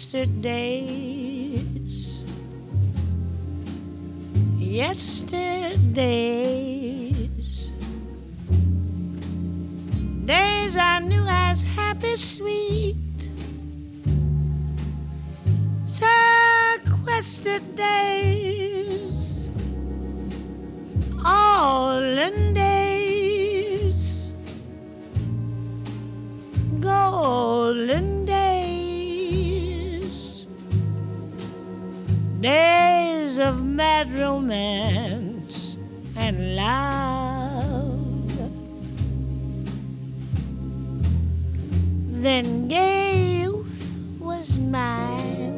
yesterdays, yesterdays, days I knew as happy, sweet, sequestered days, olden days, golden days, days of mad romance and love. Then gay youth was mine,